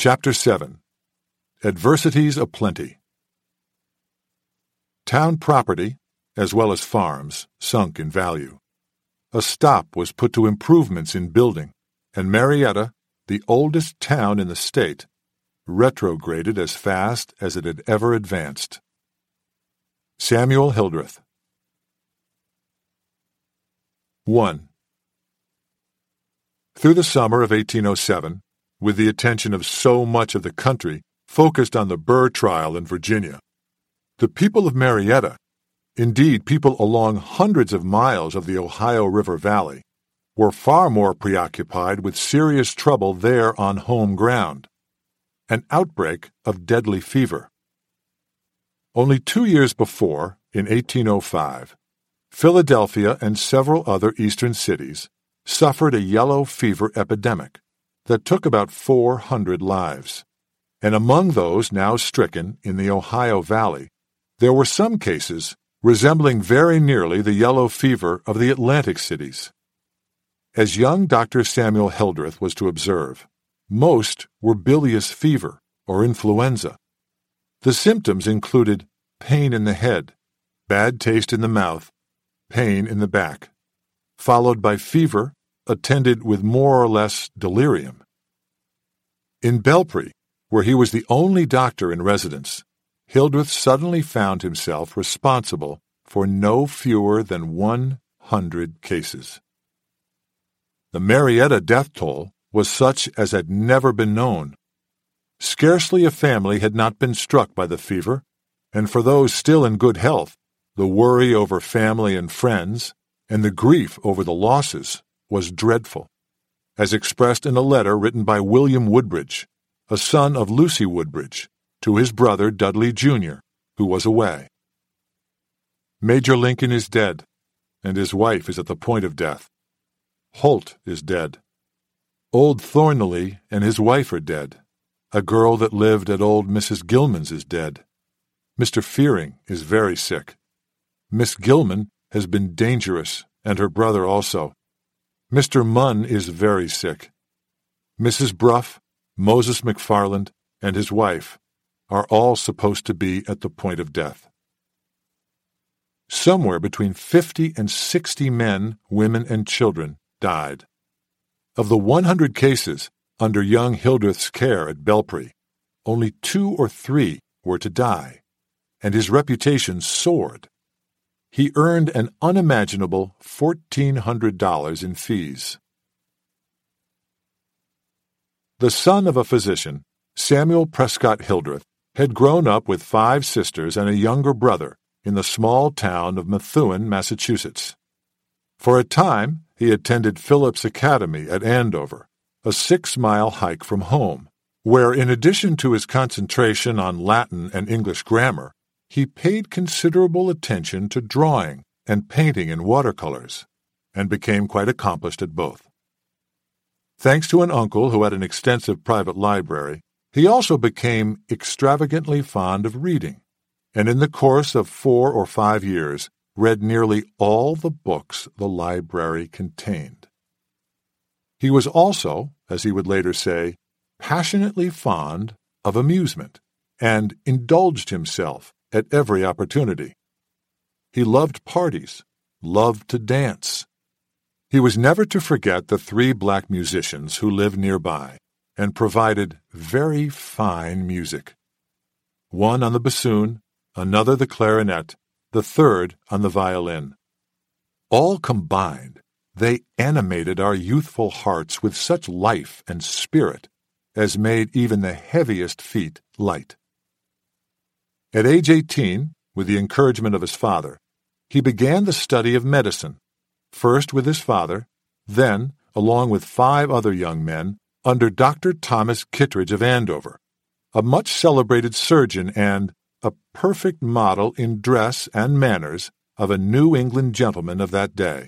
Chapter 7. Adversities Aplenty. Town property, as well as farms, sunk in value. A stop was put to improvements in building, and Marietta, the oldest town in the state, retrograded as fast as it had ever advanced. Samuel Hildreth. 1. Through the summer of 1807, with the attention of so much of the country focused on the Burr trial in Virginia, the people of Marietta, indeed people along hundreds of miles of the Ohio River Valley, were far more preoccupied with serious trouble there on home ground, an outbreak of deadly fever. Only 2 years before, in 1805, Philadelphia and several other eastern cities suffered a yellow fever epidemic that took about 400 lives, and among those now stricken in the Ohio Valley, there were some cases resembling very nearly the yellow fever of the Atlantic cities. As young Dr. Samuel Hildreth was to observe, most were bilious fever or influenza. The symptoms included pain in the head, bad taste in the mouth, pain in the back, followed by fever attended with more or less delirium. In Belpre, where he was the only doctor in residence, Hildreth suddenly found himself responsible for no fewer than 100 cases. The Marietta death toll was such as had never been known. Scarcely a family had not been struck by the fever, and for those still in good health, the worry over family and friends, and the grief over the losses, was dreadful, as expressed in a letter written by William Woodbridge, a son of Lucy Woodbridge, to his brother Dudley, Jr., who was away. Major Lincoln is dead, and his wife is at the point of death. Holt is dead. Old Thornley and his wife are dead. A girl that lived at old Mrs. Gilman's is dead. Mr. Fearing is very sick. Miss Gilman has been dangerous, and her brother also. Mr. Munn is very sick. Mrs. Bruff, Moses McFarland, and his wife are all supposed to be at the point of death. Somewhere between 50 and 60 men, women, and children died. Of the 100 cases under young Hildreth's care at Belpre, only 2 or 3 were to die, and his reputation soared. He earned an unimaginable $1,400 in fees. The son of a physician, Samuel Prescott Hildreth had grown up with 5 sisters and a younger brother in the small town of Methuen, Massachusetts. For a time, he attended Phillips Academy at Andover, a 6-mile hike from home, where in addition to his concentration on Latin and English grammar, he paid considerable attention to drawing and painting in watercolors, and became quite accomplished at both. Thanks to an uncle who had an extensive private library, he also became extravagantly fond of reading, and in the course of 4 or 5 years read nearly all the books the library contained. He was also, as he would later say, passionately fond of amusement, and indulged himself at every opportunity. He loved parties, loved to dance. He was never to forget the 3 black musicians who lived nearby and provided very fine music. One on the bassoon, another the clarinet, the third on the violin. All combined, they animated our youthful hearts with such life and spirit as made even the heaviest feet light. At age 18, with the encouragement of his father, he began the study of medicine, first with his father, then, along with 5 other young men, under Dr. Thomas Kittredge of Andover, a much celebrated surgeon and a perfect model in dress and manners of a New England gentleman of that day.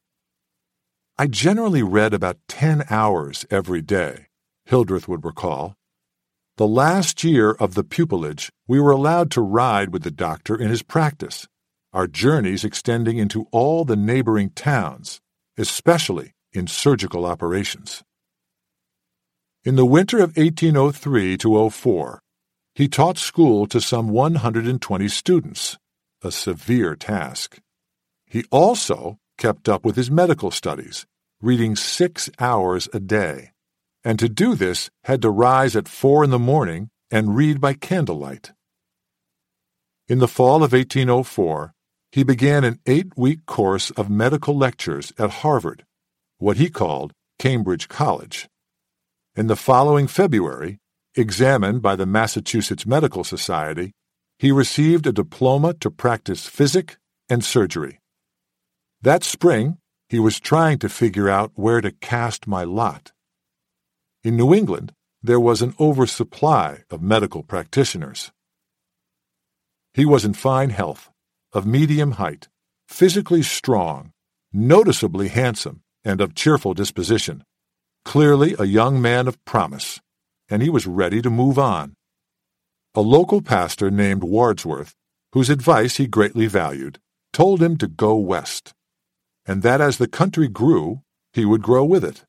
I generally read about 10 hours every day, Hildreth would recall. The last year of the pupillage, we were allowed to ride with the doctor in his practice, our journeys extending into all the neighboring towns, especially in surgical operations. In the winter of 1803 to 04, he taught school to some 120 students, a severe task. He also kept up with his medical studies, reading 6 hours a day, and to do this had to rise at 4 in the morning and read by candlelight. In the fall of 1804, he began an 8-week course of medical lectures at Harvard, what he called Cambridge College. In the following February, examined by the Massachusetts Medical Society, he received a diploma to practice physic and surgery. That spring, he was trying to figure out where to cast my lot. In New England, there was an oversupply of medical practitioners. He was in fine health, of medium height, physically strong, noticeably handsome, and of cheerful disposition. Clearly a young man of promise, and he was ready to move on. A local pastor named Wadsworth, whose advice he greatly valued, told him to go west, and that as the country grew, he would grow with it.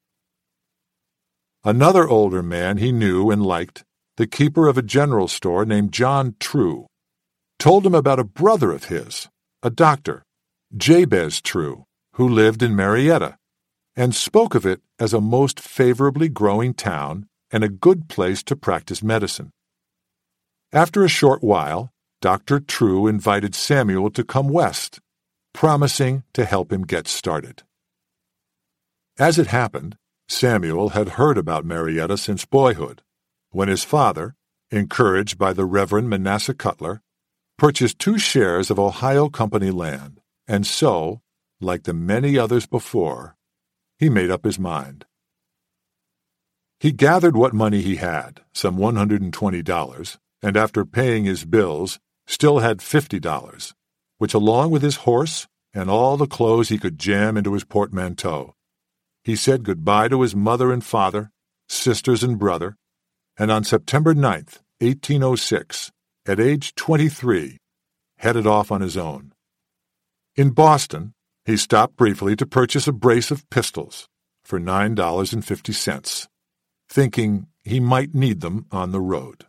Another older man he knew and liked, the keeper of a general store named John True, told him about a brother of his, a doctor, Jabez True, who lived in Marietta, and spoke of it as a most favorably growing town and a good place to practice medicine. After a short while, Dr. True invited Samuel to come west, promising to help him get started. As it happened, Samuel had heard about Marietta since boyhood, when his father, encouraged by the Reverend Manasseh Cutler, purchased 2 shares of Ohio Company land, and so, like the many others before, he made up his mind. He gathered what money he had, some $120, and after paying his bills, still had $50, which along with his horse and all the clothes he could jam into his portmanteau, he said goodbye to his mother and father, sisters and brother, and on September 9th, 1806, at age 23, headed off on his own. In Boston, he stopped briefly to purchase a brace of pistols for $9.50, thinking he might need them on the road.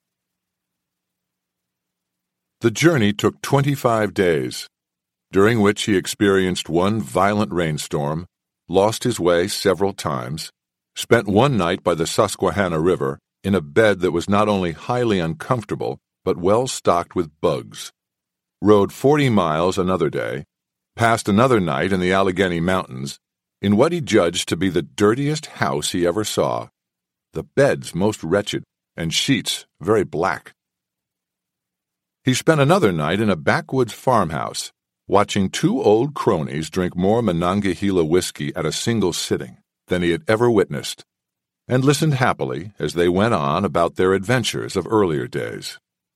The journey took 25 days, during which he experienced one violent rainstorm, lost his way several times, spent one night by the Susquehanna River in a bed that was not only highly uncomfortable but well stocked with bugs, rode 40 miles another day, passed another night in the Allegheny Mountains, in what he judged to be the dirtiest house he ever saw, the beds most wretched, and sheets very black. He spent another night in a backwoods farmhouse, watching 2 old cronies drink more Monongahela whiskey at a single sitting than he had ever witnessed, and listened happily as they went on about their adventures of earlier days.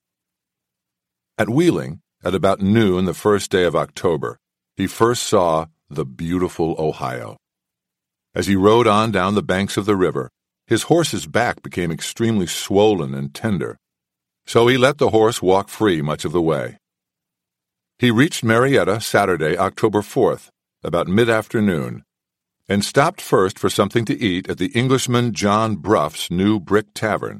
At Wheeling, at about noon the first day of October, he first saw the beautiful Ohio. As he rode on down the banks of the river, his horse's back became extremely swollen and tender, so he let the horse walk free much of the way. He reached Marietta Saturday, October 4th, about mid-afternoon, and stopped first for something to eat at the Englishman John Bruff's new brick tavern.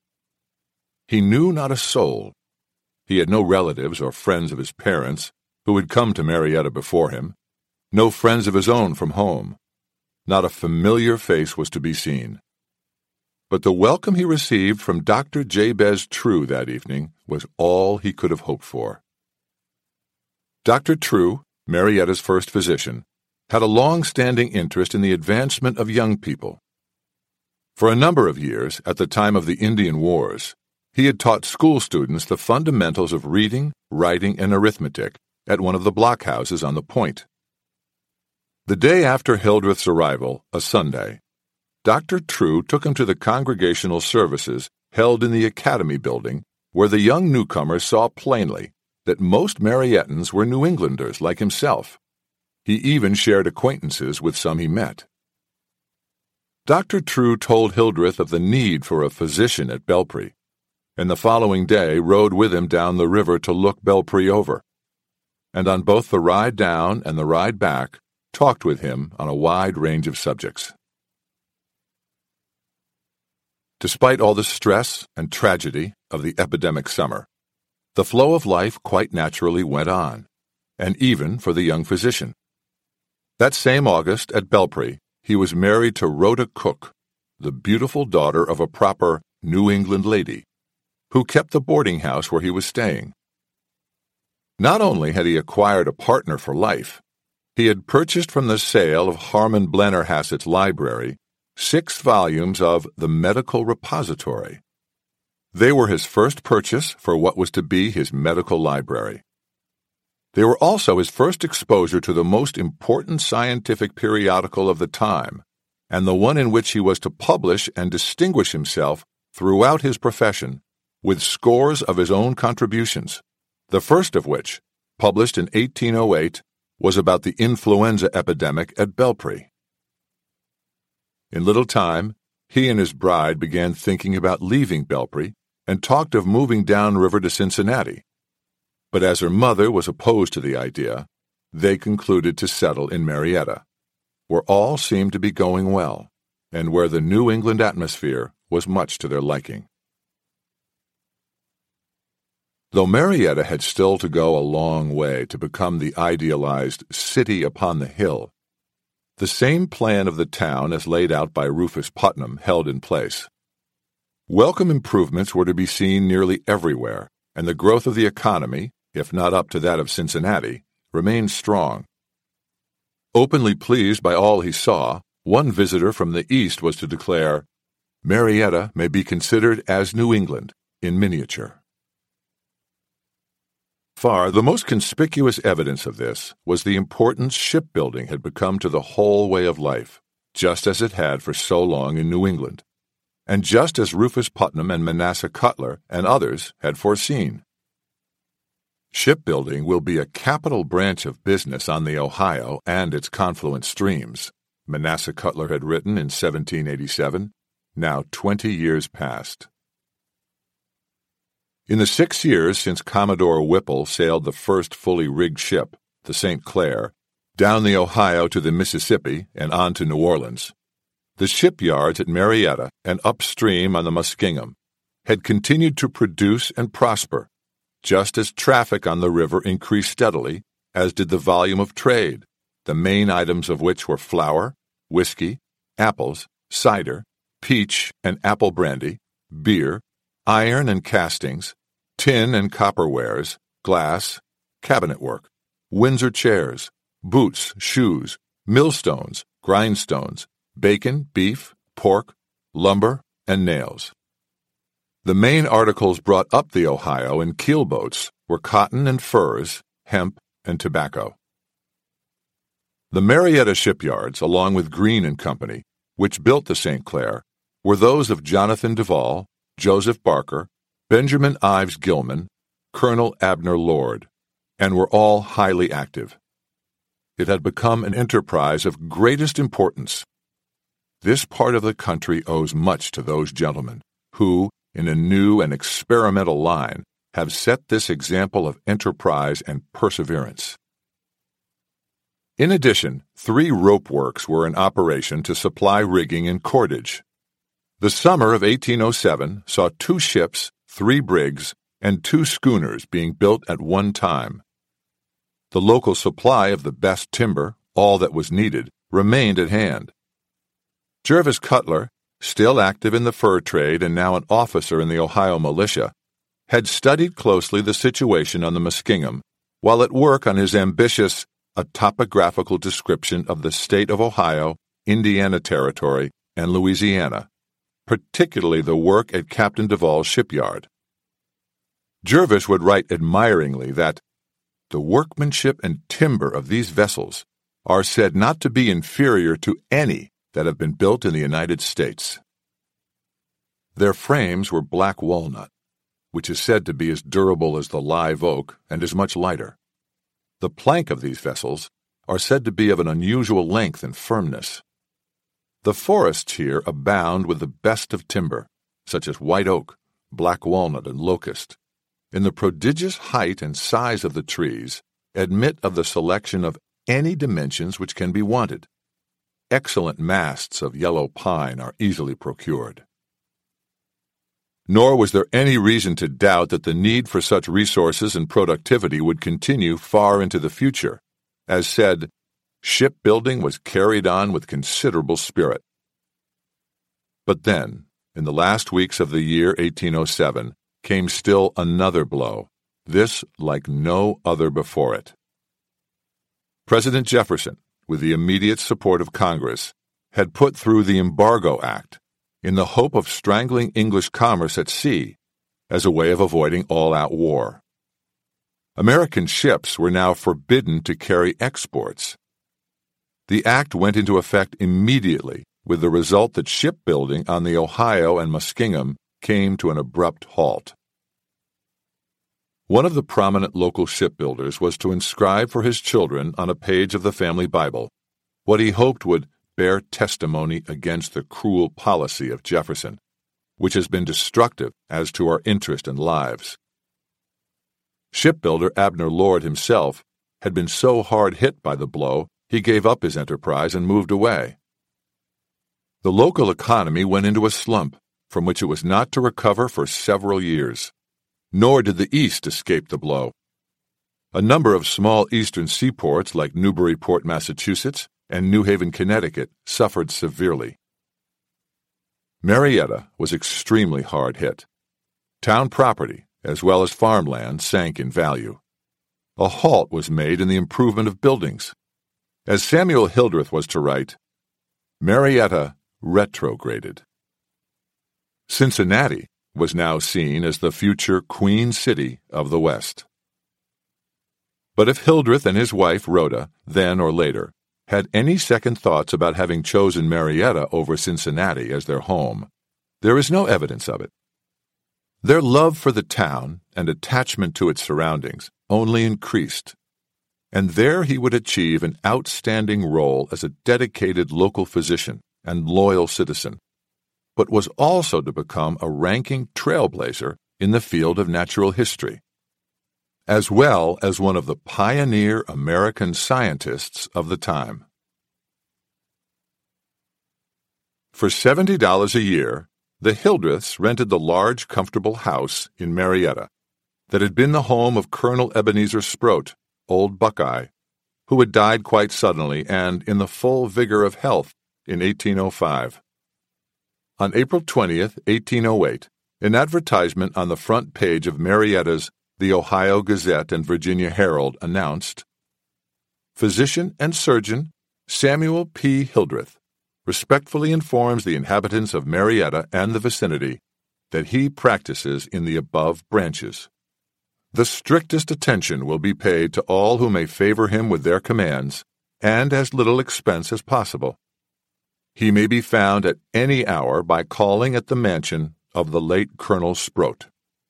He knew not a soul. He had no relatives or friends of his parents who had come to Marietta before him, no friends of his own from home. Not a familiar face was to be seen. But the welcome he received from Dr. Jabez True that evening was all he could have hoped for. Dr. True, Marietta's first physician, had a long-standing interest in the advancement of young people. For a number of years, at the time of the Indian Wars, he had taught school students the fundamentals of reading, writing, and arithmetic at one of the blockhouses on the Point. The day after Hildreth's arrival, a Sunday, Dr. True took him to the congregational services held in the Academy building, where the young newcomer saw plainly that most Mariettans were New Englanders like himself. He even shared acquaintances with some he met. Dr. True told Hildreth of the need for a physician at Belpre, and the following day rode with him down the river to look Belpre over, and on both the ride down and the ride back talked with him on a wide range of subjects. Despite all the stress and tragedy of the epidemic summer, the flow of life quite naturally went on, and even for the young physician. That same August at Belpre, he was married to Rhoda Cook, the beautiful daughter of a proper New England lady, who kept the boarding house where he was staying. Not only had he acquired a partner for life, he had purchased from the sale of Harman Blennerhassett's library 6 volumes of The Medical Repository. They were his first purchase for what was to be his medical library. They were also his first exposure to the most important scientific periodical of the time, and the one in which he was to publish and distinguish himself throughout his profession with scores of his own contributions, the first of which, published in 1808, was about the influenza epidemic at Belpre. In little time, he and his bride began thinking about leaving Belpre and talked of moving downriver to Cincinnati. But as her mother was opposed to the idea, they concluded to settle in Marietta, where all seemed to be going well, and where the New England atmosphere was much to their liking. Though Marietta had still to go a long way to become the idealized city upon the hill, the same plan of the town as laid out by Rufus Putnam held in place. Welcome improvements were to be seen nearly everywhere, and the growth of the economy, if not up to that of Cincinnati, remained strong. Openly pleased by all he saw, one visitor from the East was to declare, "Marietta may be considered as New England in miniature." Far the most conspicuous evidence of this was the importance shipbuilding had become to the whole way of life, just as it had for so long in New England, and just as Rufus Putnam and Manasseh Cutler and others had foreseen. Shipbuilding will be a capital branch of business on the Ohio and its confluent streams, Manasseh Cutler had written in 1787, now 20 years past. In the 6 years since Commodore Whipple sailed the first fully rigged ship, the St. Clair, down the Ohio to the Mississippi and on to New Orleans, the shipyards at Marietta and upstream on the Muskingum had continued to produce and prosper, just as traffic on the river increased steadily, as did the volume of trade, the main items of which were flour, whiskey, apples, cider, peach and apple brandy, beer, iron and castings, tin and copper wares, glass, cabinet work, Windsor chairs, boots, shoes, millstones, grindstones, bacon, beef, pork, lumber, and nails. The main articles brought up the Ohio in keelboats were cotton and furs, hemp, and tobacco. The Marietta shipyards, along with Green and Company, which built the St. Clair, were those of Jonathan Duvall, Joseph Barker, Benjamin Ives Gilman, Colonel Abner Lord, and were all highly active. It had become an enterprise of greatest importance. This part of the country owes much to those gentlemen who, in a new and experimental line, have set this example of enterprise and perseverance. In addition, 3 rope works were in operation to supply rigging and cordage. The summer of 1807 saw 2 ships, 3 brigs, and 2 schooners being built at one time. The local supply of the best timber, all that was needed, remained at hand. Jervis Cutler, still active in the fur trade and now an officer in the Ohio militia, had studied closely the situation on the Muskingum while at work on his ambitious A Topographical Description of the State of Ohio, Indiana Territory, and Louisiana, particularly the work at Captain Duvall's shipyard. Jervis would write admiringly that the workmanship and timber of these vessels are said not to be inferior to any that have been built in the United States. Their frames were black walnut, which is said to be as durable as the live oak and is much lighter. The plank of these vessels are said to be of an unusual length and firmness. The forests here abound with the best of timber, such as white oak, black walnut, and locust, and the prodigious height and size of the trees admit of the selection of any dimensions which can be wanted. Excellent masts of yellow pine are easily procured. Nor was there any reason to doubt that the need for such resources and productivity would continue far into the future. As said, shipbuilding was carried on with considerable spirit. But then, in the last weeks of the year 1807, came still another blow, this like no other before it. President Jefferson, with the immediate support of Congress, had put through the Embargo Act in the hope of strangling English commerce at sea as a way of avoiding all-out war. American ships were now forbidden to carry exports. The act went into effect immediately, with the result that shipbuilding on the Ohio and Muskingum came to an abrupt halt. One of the prominent local shipbuilders was to inscribe for his children on a page of the family Bible what he hoped would bear testimony against the cruel policy of Jefferson, which has been destructive as to our interest and lives. Shipbuilder Abner Lord himself had been so hard hit by the blow he gave up his enterprise and moved away. The local economy went into a slump from which it was not to recover for several years. Nor did the East escape the blow. A number of small eastern seaports like Newburyport, Massachusetts, and New Haven, Connecticut, suffered severely. Marietta was extremely hard hit. Town property, as well as farmland, sank in value. A halt was made in the improvement of buildings. As Samuel Hildreth was to write, Marietta retrograded. Cincinnati was now seen as the future Queen City of the West. But if Hildreth and his wife, Rhoda, then or later, had any second thoughts about having chosen Marietta over Cincinnati as their home, there is no evidence of it. Their love for the town and attachment to its surroundings only increased, and there he would achieve an outstanding role as a dedicated local physician and loyal citizen, but was also to become a ranking trailblazer in the field of natural history, as well as one of the pioneer American scientists of the time. For $70 a year, the Hildreths rented the large, comfortable house in Marietta that had been the home of Colonel Ebenezer Sproat, Old Buckeye, who had died quite suddenly and in the full vigor of health in 1805. On April 20th, 1808, an advertisement on the front page of Marietta's The Ohio Gazette and Virginia Herald announced, Physician and Surgeon Samuel P. Hildreth respectfully informs the inhabitants of Marietta and the vicinity that he practices in the above branches. The strictest attention will be paid to all who may favor him with their commands, and as little expense as possible. He may be found at any hour by calling at the mansion of the late Colonel Sproat.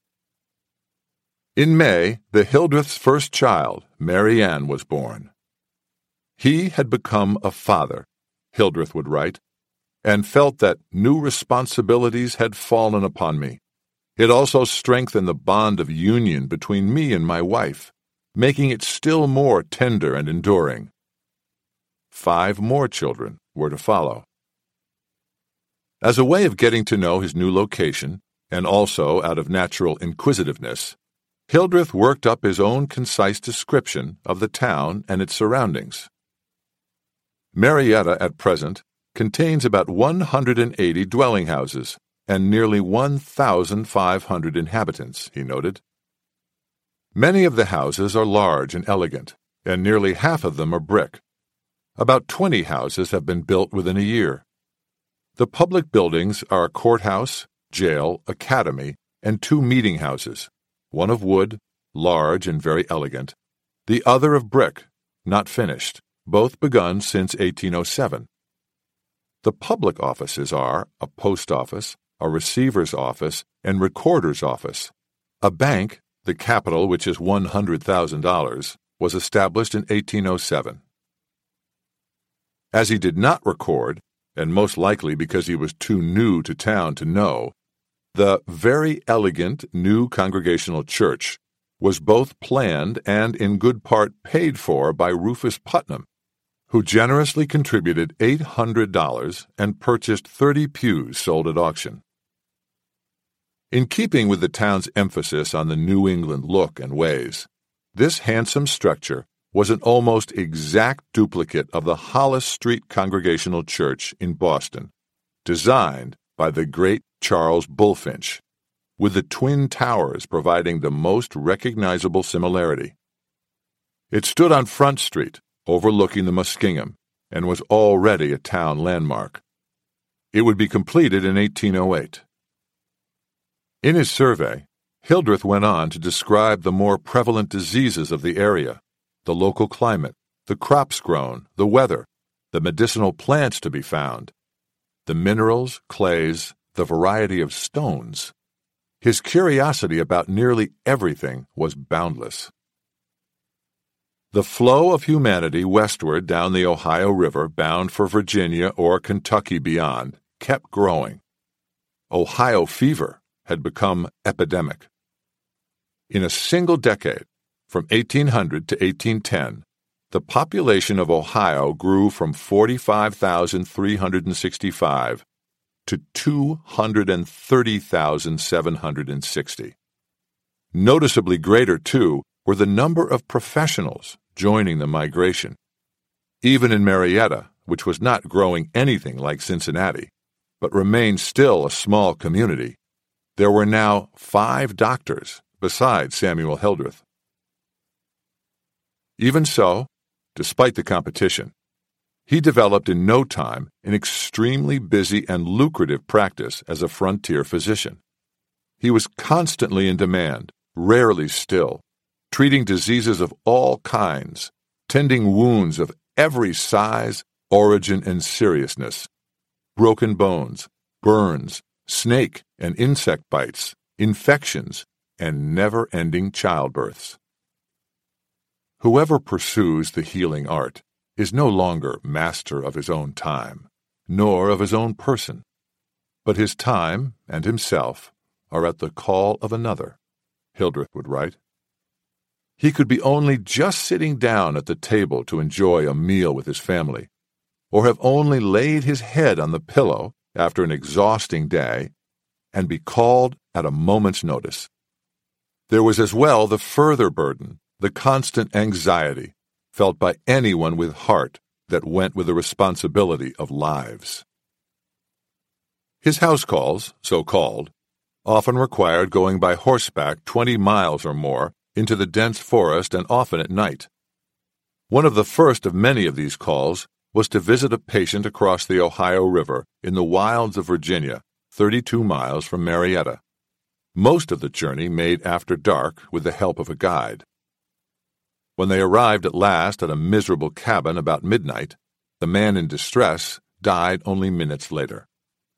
In May, the Hildreths' first child, Mary Ann, was born. He had become a father, Hildreth would write, and felt that new responsibilities had fallen upon me. It also strengthened the bond of union between me and my wife, making it still more tender and enduring. 5 more children were to follow. As a way of getting to know his new location, and also out of natural inquisitiveness, Hildreth worked up his own concise description of the town and its surroundings. Marietta at present contains about 180 dwelling houses and nearly 1,500 inhabitants, he noted. Many of the houses are large and elegant, and nearly half of them are brick. About 20 houses have been built within a year. The public buildings are a courthouse, jail, academy, and 2 meeting houses, one of wood, large and very elegant, the other of brick, not finished, both begun since 1807. The public offices are a post office, a receiver's office, and recorder's office. A bank, the capital, which is $100,000, was established in 1807. As he did not record, and most likely because he was too new to town to know, the very elegant new Congregational Church was both planned and in good part paid for by Rufus Putnam, who generously contributed $800 and purchased 30 pews sold at auction. In keeping with the town's emphasis on the New England look and ways, this handsome structure was an almost exact duplicate of the Hollis Street Congregational Church in Boston, designed by the great Charles Bulfinch, with the twin towers providing the most recognizable similarity. It stood on Front Street, overlooking the Muskingum, and was already a town landmark. It would be completed in 1808. In his survey, Hildreth went on to describe the more prevalent diseases of the area, the local climate, the crops grown, the weather, the medicinal plants to be found, the minerals, clays, the variety of stones. His curiosity about nearly everything was boundless. The flow of humanity westward down the Ohio River bound for Virginia or Kentucky beyond kept growing. Ohio fever had become epidemic. In a single decade, from 1800 to 1810, the population of Ohio grew from 45,365 to 230,760. Noticeably greater, too, were the number of professionals joining the migration. Even in Marietta, which was not growing anything like Cincinnati, but remained still a small community, there were now 5 doctors besides Samuel Hildreth. Even so, despite the competition, he developed in no time an extremely busy and lucrative practice as a frontier physician. He was constantly in demand, rarely still, treating diseases of all kinds, tending wounds of every size, origin, and seriousness, broken bones, burns, snake and insect bites, infections, and never-ending childbirths. Whoever pursues the healing art is no longer master of his own time, nor of his own person, but his time and himself are at the call of another, Hildreth would write. He could be only just sitting down at the table to enjoy a meal with his family, or have only laid his head on the pillow after an exhausting day, and be called at a moment's notice. There was as well the further burden, the constant anxiety, felt by anyone with heart that went with the responsibility of lives. His house calls, so called, often required going by horseback 20 miles or more into the dense forest and often at night. One of the first of many of these calls was to visit a patient across the Ohio River in the wilds of Virginia, 32 miles from Marietta. Most of the journey made after dark with the help of a guide. When they arrived at last at a miserable cabin about midnight, the man in distress died only minutes later.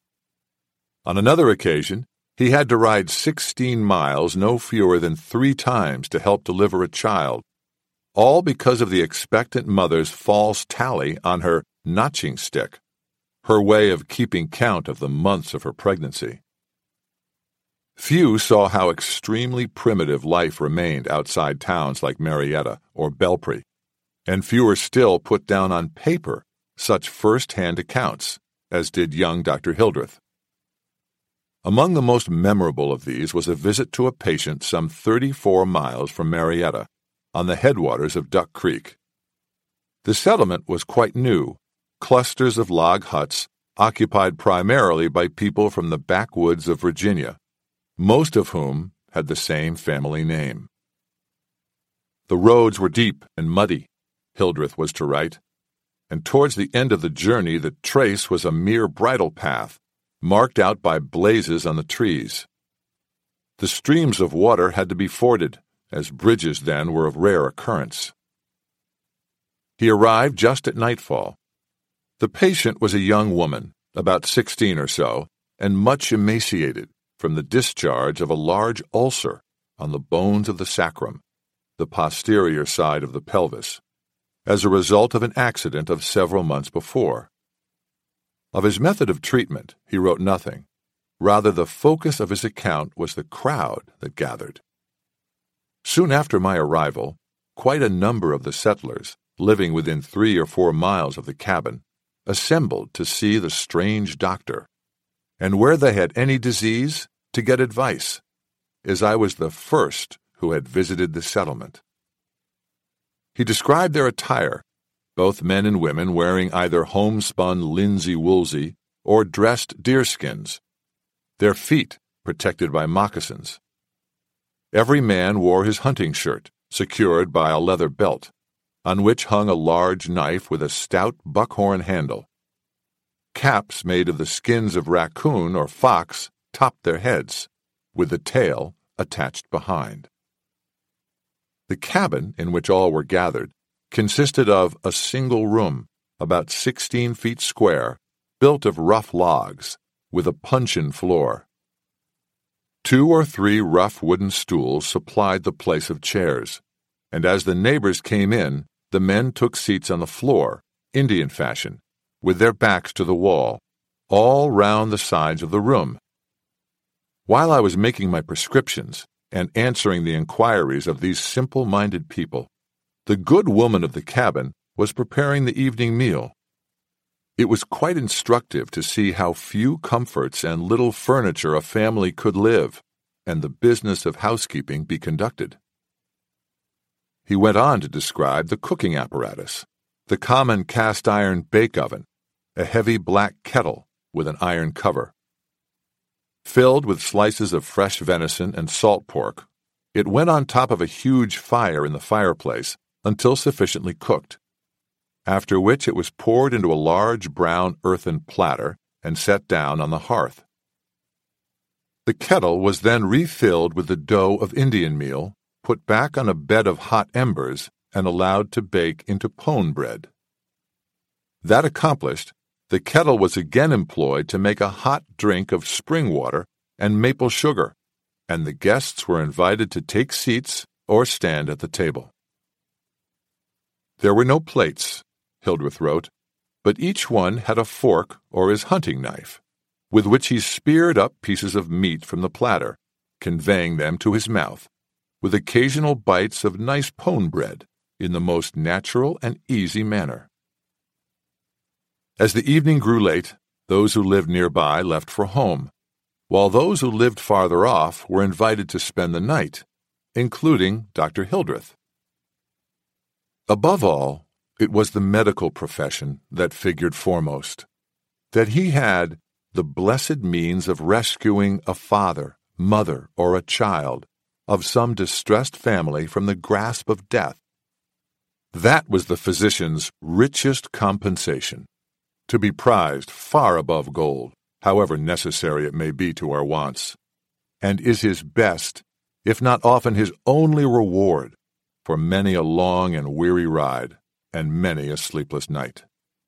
On another occasion, he had to ride 16 miles no fewer than 3 times to help deliver a child, all because of the expectant mother's false tally on her notching stick, her way of keeping count of the months of her pregnancy. Few saw how extremely primitive life remained outside towns like Marietta or Belpre, and fewer still put down on paper such first-hand accounts as did young Dr. Hildreth. Among the most memorable of these was a visit to a patient some 34 miles from Marietta, on the headwaters of Duck Creek. The settlement was quite new, clusters of log huts occupied primarily by people from the backwoods of Virginia, most of whom had the same family name. The roads were deep and muddy, Hildreth was to write, and towards the end of the journey the trace was a mere bridle path, marked out by blazes on the trees. The streams of water had to be forded, as bridges then were of rare occurrence. He arrived just at nightfall. The patient was a young woman, about 16 or so, and much emaciated from the discharge of a large ulcer on the bones of the sacrum, the posterior side of the pelvis, as a result of an accident of several months before. Of his method of treatment he wrote nothing. Rather, the focus of his account was the crowd that gathered. Soon after my arrival, quite a number of the settlers, living within 3 or 4 miles of the cabin, assembled to see the strange doctor, and where they had any disease, to get advice, as I was the first who had visited the settlement. He described their attire, both men and women wearing either homespun linsey-woolsey or dressed deerskins, their feet protected by moccasins. Every man wore his hunting shirt, secured by a leather belt, on which hung a large knife with a stout buckhorn handle. Caps made of the skins of raccoon or fox topped their heads, with the tail attached behind. The cabin in which all were gathered consisted of a single room, about 16 feet square, built of rough logs, with a puncheon floor. 2 or 3 rough wooden stools supplied the place of chairs, and as the neighbors came in, the men took seats on the floor, Indian fashion, with their backs to the wall, all round the sides of the room. While I was making my prescriptions and answering the inquiries of these simple-minded people, the good woman of the cabin was preparing the evening meal. It was quite instructive to see how few comforts and little furniture a family could live, and the business of housekeeping be conducted. He went on to describe the cooking apparatus, the common cast-iron bake-oven, a heavy black kettle with an iron cover. Filled with slices of fresh venison and salt pork, it went on top of a huge fire in the fireplace until sufficiently cooked, after which it was poured into a large brown earthen platter and set down on the hearth. The kettle was then refilled with the dough of Indian meal, put back on a bed of hot embers, and allowed to bake into pone bread. That accomplished, the kettle was again employed to make a hot drink of spring water and maple sugar, and the guests were invited to take seats or stand at the table. There were no plates, Hildreth wrote, but each one had a fork or his hunting knife, with which he speared up pieces of meat from the platter, conveying them to his mouth, with occasional bites of nice pone bread, in the most natural and easy manner. As the evening grew late, those who lived nearby left for home, while those who lived farther off were invited to spend the night, including Dr. Hildreth. Above all, it was the medical profession that figured foremost, that he had the blessed means of rescuing a father, mother, or a child of some distressed family from the grasp of death. That was the physician's richest compensation, to be prized far above gold, however necessary it may be to our wants, and is his best, if not often his only reward, for many a long and weary ride and many a sleepless night.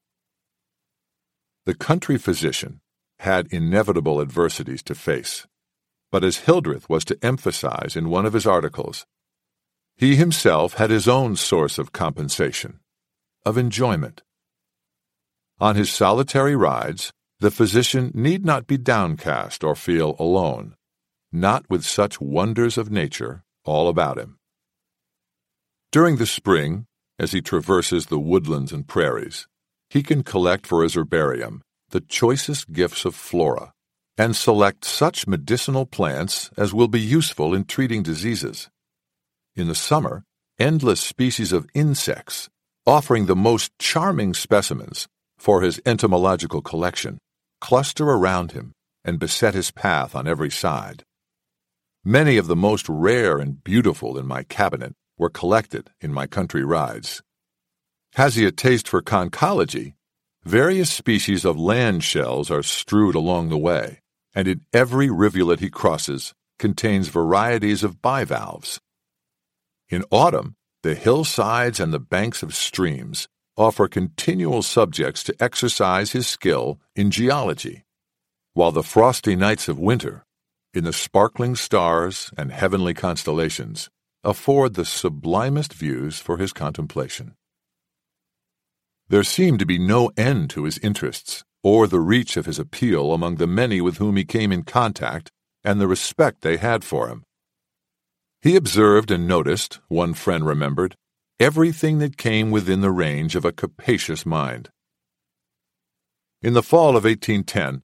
The country physician had inevitable adversities to face, but as Hildreth was to emphasize in one of his articles, he himself had his own source of compensation, of enjoyment. On his solitary rides, the physician need not be downcast or feel alone, not with such wonders of nature all about him. During the spring, as he traverses the woodlands and prairies, he can collect for his herbarium the choicest gifts of flora, and select such medicinal plants as will be useful in treating diseases. In the summer, endless species of insects, offering the most charming specimens for his entomological collection, cluster around him and beset his path on every side. Many of the most rare and beautiful in my cabinet were collected in my country rides. Has he a taste for conchology? Various species of land shells are strewed along the way, and in every rivulet he crosses contains varieties of bivalves. In autumn, the hillsides and the banks of streams offer continual subjects to exercise his skill in geology, while the frosty nights of winter, in the sparkling stars and heavenly constellations, afford the sublimest views for his contemplation. There seemed to be no end to his interests, or the reach of his appeal among the many with whom he came in contact, and the respect they had for him. He observed and noticed, one friend remembered, everything that came within the range of a capacious mind. In the fall of 1810,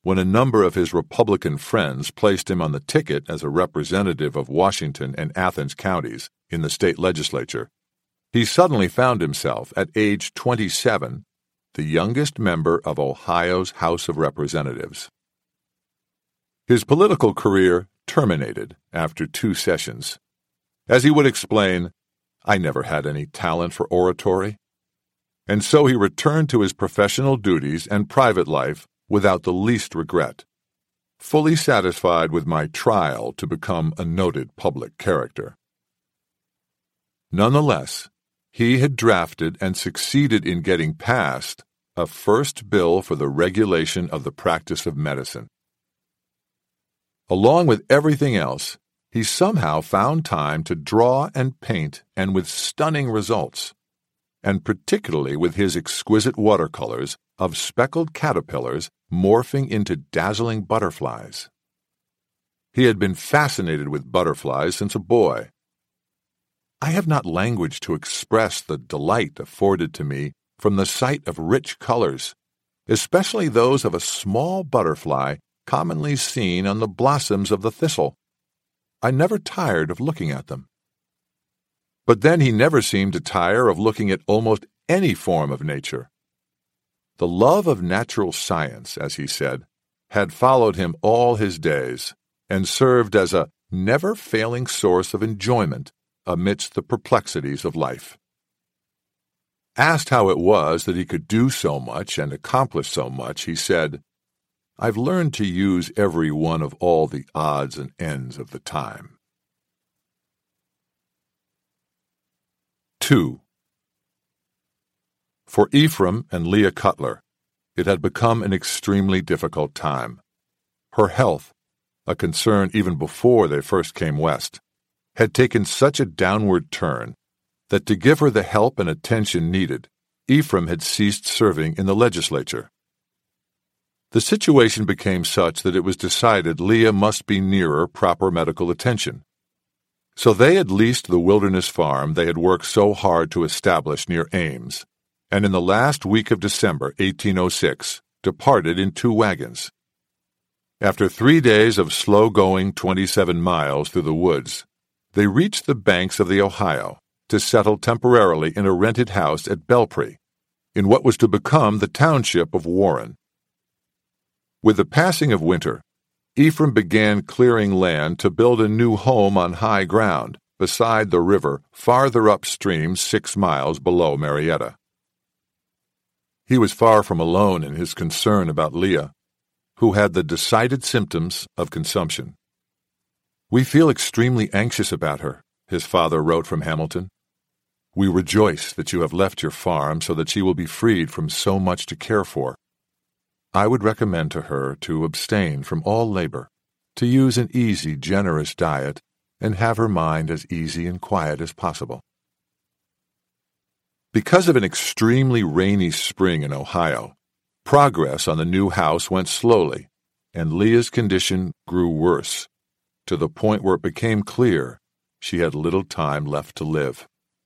when a number of his Republican friends placed him on the ticket as a representative of Washington and Athens counties in the state legislature, he suddenly found himself, at age 27, the youngest member of Ohio's House of Representatives. His political career terminated after 2 sessions. As he would explain, "I never had any talent for oratory." And so he returned to his professional duties and private life without the least regret, fully satisfied with my trial to become a noted public character. Nonetheless, he had drafted and succeeded in getting passed a first bill for the regulation of the practice of medicine. Along with everything else, he somehow found time to draw and paint, and with stunning results, and particularly with his exquisite watercolors of speckled caterpillars morphing into dazzling butterflies. He had been fascinated with butterflies since a boy. I have not language to express the delight afforded to me from the sight of rich colors, especially those of a small butterfly commonly seen on the blossoms of the thistle. I never tired of looking at them. But then he never seemed to tire of looking at almost any form of nature. The love of natural science, as he said, had followed him all his days and served as a never-failing source of enjoyment amidst the perplexities of life. Asked how it was that he could do so much and accomplish so much, he said, "I've learned to use every one of all the odds and ends of the time." 2. For Ephraim and Leah Cutler, it had become an extremely difficult time. Her health, a concern even before they first came west, had taken such a downward turn that to give her the help and attention needed, Ephraim had ceased serving in the legislature. The situation became such that it was decided Leah must be nearer proper medical attention. So they had leased the wilderness farm they had worked so hard to establish near Ames, and in the last week of December 1806 departed in 2 wagons. After 3 days of slow-going 27 miles through the woods, they reached the banks of the Ohio to settle temporarily in a rented house at Belpre, in what was to become the township of Warren. With the passing of winter, Ephraim began clearing land to build a new home on high ground beside the river farther upstream 6 miles below Marietta. He was far from alone in his concern about Leah, who had the decided symptoms of consumption. "We feel extremely anxious about her," his father wrote from Hamilton. "We rejoice that you have left your farm so that she will be freed from so much to care for. I would recommend to her to abstain from all labor, to use an easy, generous diet, and have her mind as easy and quiet as possible." Because of an extremely rainy spring in Ohio, progress on the new house went slowly, and Leah's condition grew worse, to the point where it became clear she had little time left to live.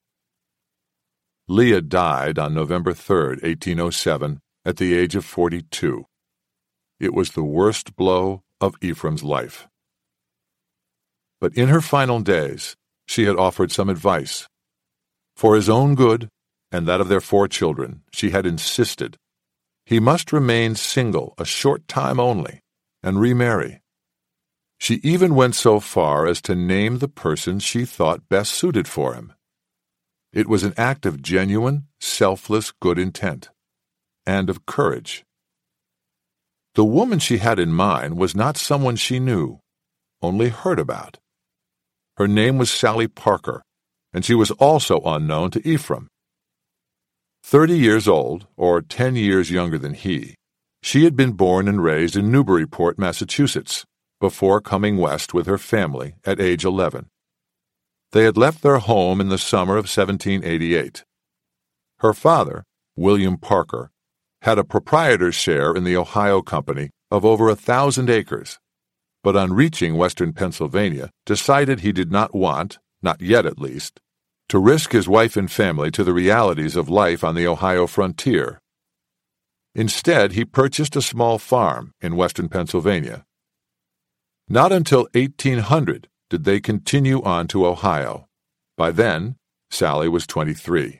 Leah died on November 3, 1807, at the age of 42. It was the worst blow of Ephraim's life. But in her final days, she had offered some advice. For his own good and that of their 4 children, she had insisted he must remain single a short time only and remarry. She even went so far as to name the person she thought best suited for him. It was an act of genuine, selfless good intent, and of courage. The woman she had in mind was not someone she knew, only heard about. Her name was Sally Parker, and she was also unknown to Ephraim. 30 years old, or 10 years younger than he, she had been born and raised in Newburyport, Massachusetts, before coming west with her family at age 11. They had left their home in the summer of 1788. Her father, William Parker, had a proprietor's share in the Ohio Company of over 1,000 acres, but on reaching western Pennsylvania decided he did not want, not yet at least, to risk his wife and family to the realities of life on the Ohio frontier. Instead, he purchased a small farm in western Pennsylvania. Not until 1800 did they continue on to Ohio. By then, Sally was 23.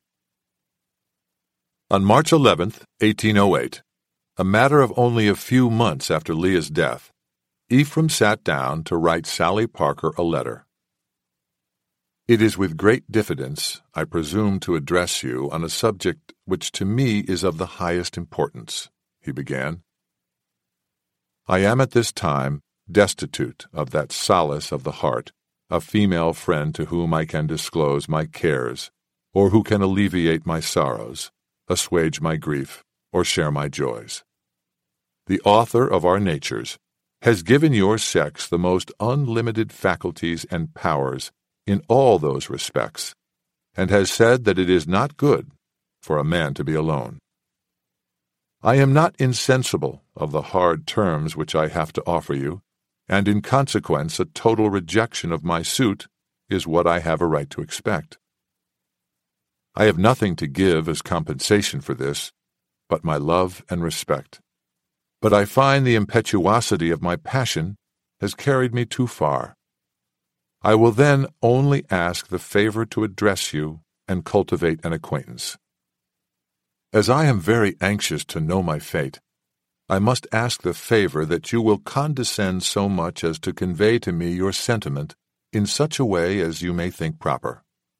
On March 11, 1808, a matter of only a few months after Leah's death, Ephraim sat down to write Sally Parker a letter. "It is with great diffidence I presume to address you on a subject which to me is of the highest importance," he began. "I am at this time destitute of that solace of the heart, a female friend to whom I can disclose my cares, or who can alleviate my sorrows, assuage my grief, or share my joys. The author of our natures has given your sex the most unlimited faculties and powers in all those respects, and has said that it is not good for a man to be alone. I am not insensible of the hard terms which I have to offer you, and in consequence a total rejection of my suit is what I have a right to expect. I have nothing to give as compensation for this, but my love and respect. But I find the impetuosity of my passion has carried me too far. I will then only ask the favor to address you and cultivate an acquaintance. As I am very anxious to know my fate, I must ask the favor that you will condescend so much as to convey to me your sentiment in such a way as you may think proper."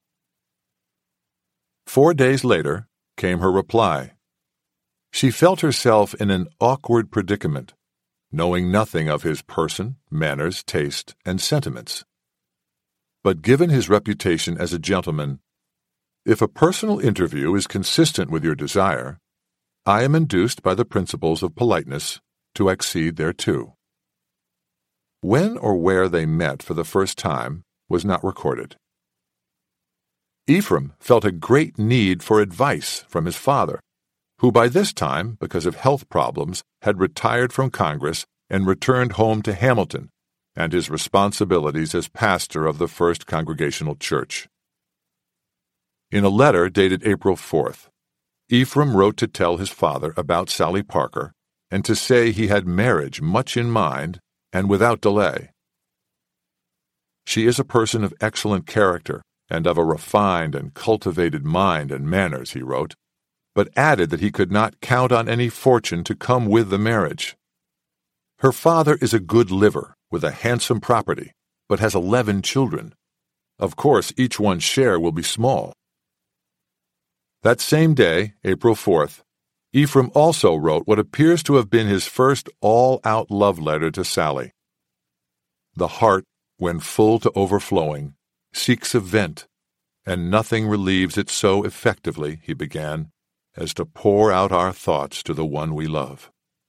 4 days later came her reply. She felt herself in an awkward predicament, knowing nothing of his person, manners, taste, and sentiments. But given his reputation as a gentleman, if a personal interview is consistent with your desire, I am induced by the principles of politeness to accede thereto. When or where they met for the first time was not recorded. Ephraim felt a great need for advice from his father, who by this time, because of health problems, had retired from Congress and returned home to Hamilton and his responsibilities as pastor of the First Congregational Church. In a letter dated April 4th, Ephraim wrote to tell his father about Sally Parker and to say he had marriage much in mind and without delay. She is a person of excellent character and of a refined and cultivated mind and manners, he wrote, but added that he could not count on any fortune to come with the marriage. Her father is a good liver with a handsome property, but has 11 children. Of course, each one's share will be small. That same day, April 4th, Ephraim also wrote what appears to have been his first all-out love letter to Sally. The heart, when full to overflowing, seeks a vent, and nothing relieves it so effectively, he began, as to pour out our thoughts to the one we love.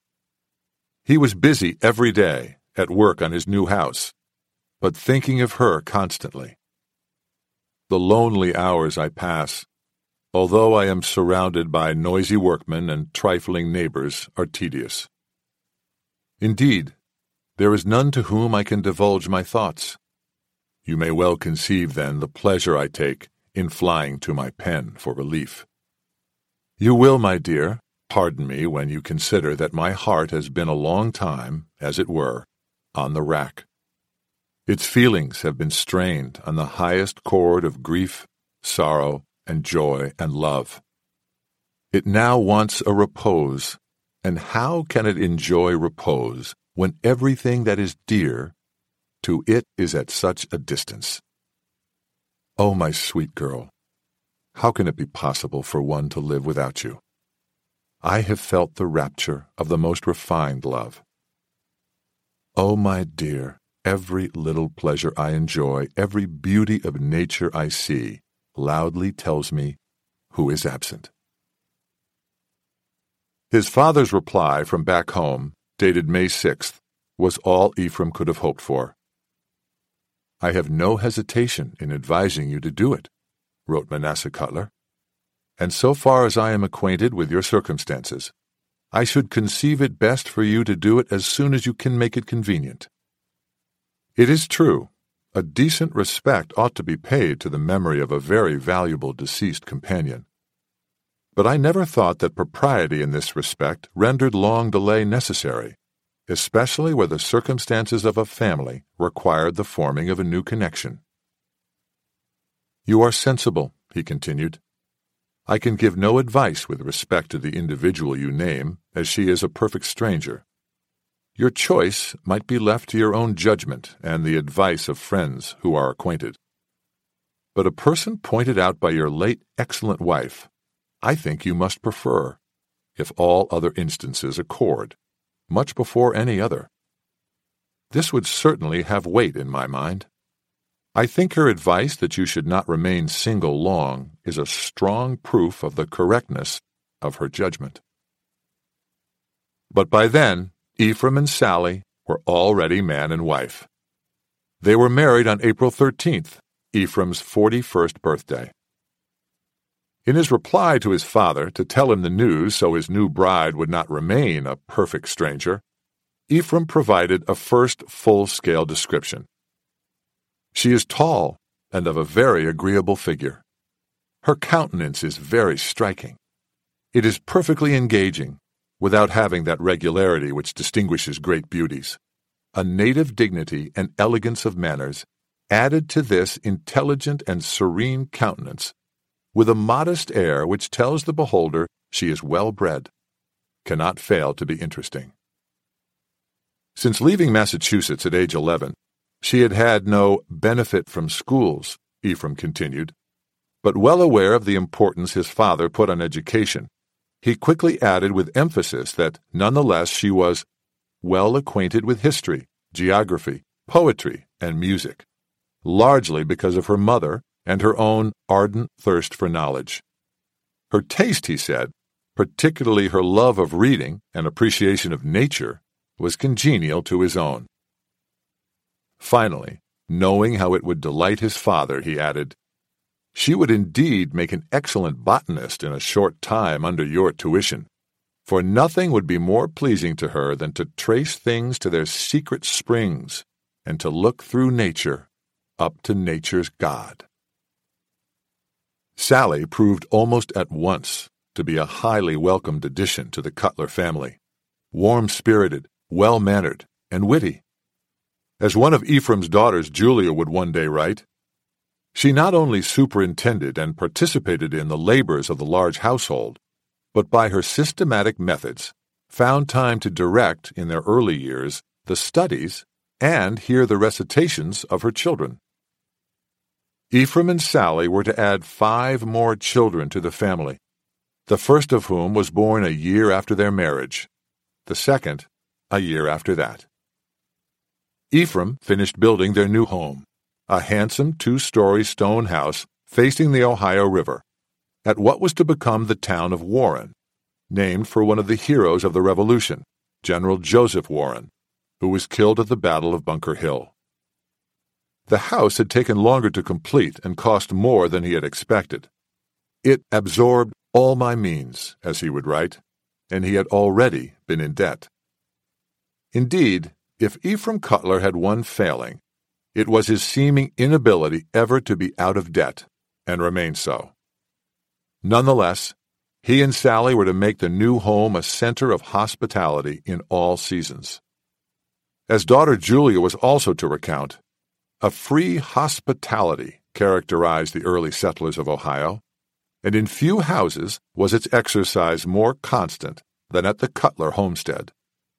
He was busy every day at work on his new house, but thinking of her constantly. The lonely hours I pass, although I am surrounded by noisy workmen and trifling neighbors, are tedious. Indeed, there is none to whom I can divulge my thoughts. You may well conceive, then, the pleasure I take in flying to my pen for relief. You will, my dear, pardon me when you consider that my heart has been a long time, as it were, on the rack. Its feelings have been strained on the highest chord of grief, sorrow, and joy and love. It now wants a repose, and how can it enjoy repose when everything that is dear to it is at such a distance? Oh, my sweet girl, how can it be possible for one to live without you? I have felt the rapture of the most refined love. Oh, my dear, every little pleasure I enjoy, every beauty of nature I see, loudly tells me who is absent. His father's reply from back home, dated May 6th, was all Ephraim could have hoped for. I have no hesitation in advising you to do it, wrote Manasseh Cutler, and so far as I am acquainted with your circumstances, I should conceive it best for you to do it as soon as you can make it convenient. It is true, a decent respect ought to be paid to the memory of a very valuable deceased companion. but I never thought that propriety in this respect rendered long delay necessary, especially where the circumstances of a family required the forming of a new connection. You are sensible, he continued. I can give no advice with respect to the individual you name, as she is a perfect stranger. Your choice might be left to your own judgment and the advice of friends who are acquainted. But a person pointed out by your late excellent wife, I think you must prefer, if all other instances accord, much before any other. This would certainly have weight in my mind. I think her advice that you should not remain single long is a strong proof of the correctness of her judgment. But by then, Ephraim and Sally were already man and wife. They were married on April 13th, Ephraim's 41st birthday. In his reply to his father to tell him the news so his new bride would not remain a perfect stranger, Ephraim provided a first full-scale description. She is tall and of a very agreeable figure. Her countenance is very striking. It is perfectly engaging, without having that regularity which distinguishes great beauties. A native dignity and elegance of manners, added to this intelligent and serene countenance, with a modest air which tells the beholder she is well bred, cannot fail to be interesting. Since leaving Massachusetts at age 11, she had had no benefit from schools, Ephraim continued, but well aware of the importance his father put on education, he quickly added with emphasis that nonetheless she was well acquainted with history, geography, poetry, and music, largely because of her mother and her own ardent thirst for knowledge. Her taste, he said, particularly her love of reading and appreciation of nature, was congenial to his own. Finally, knowing how it would delight his father, he added, She would indeed make an excellent botanist in a short time under your tuition, for nothing would be more pleasing to her than to trace things to their secret springs and to look through nature up to nature's God. Sally proved almost at once to be a highly welcomed addition to the Cutler family, warm-spirited, well-mannered, and witty. As one of Ephraim's daughters, Julia, would one day write, she not only superintended and participated in the labors of the large household, but by her systematic methods found time to direct, in their early years, the studies and hear the recitations of her children. Ephraim and Sally were to add 5 more children to the family, the first of whom was born a year after their marriage, the second a year after that. Ephraim finished building their new home, a handsome 2-story stone house facing the Ohio River, at what was to become the town of Warren, named for one of the heroes of the Revolution, General Joseph Warren, who was killed at the Battle of Bunker Hill. The house had taken longer to complete and cost more than he had expected. It absorbed all my means, as he would write, and he had already been in debt. Indeed, if Ephraim Cutler had one failing, it was his seeming inability ever to be out of debt, and remain so. Nonetheless, he and Sally were to make the new home a center of hospitality in all seasons. As daughter Julia was also to recount, a free hospitality characterized the early settlers of Ohio, and in few houses was its exercise more constant than at the Cutler homestead.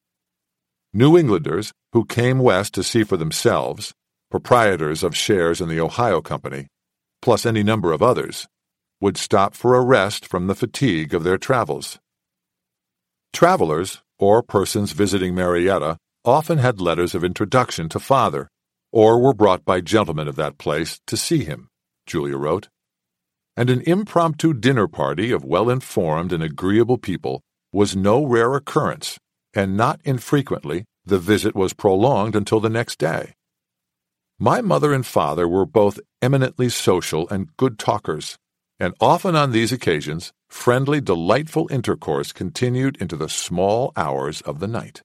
New Englanders who came west to see for themselves, proprietors of shares in the Ohio Company, plus any number of others, would stop for a rest from the fatigue of their travels. Travelers, or persons visiting Marietta, often had letters of introduction to father, or were brought by gentlemen of that place to see him, Julia wrote, and an impromptu dinner party of well-informed and agreeable people was no rare occurrence, and not infrequently the visit was prolonged until the next day. My mother and father were both eminently social and good talkers, and often on these occasions friendly, delightful intercourse continued into the small hours of the night.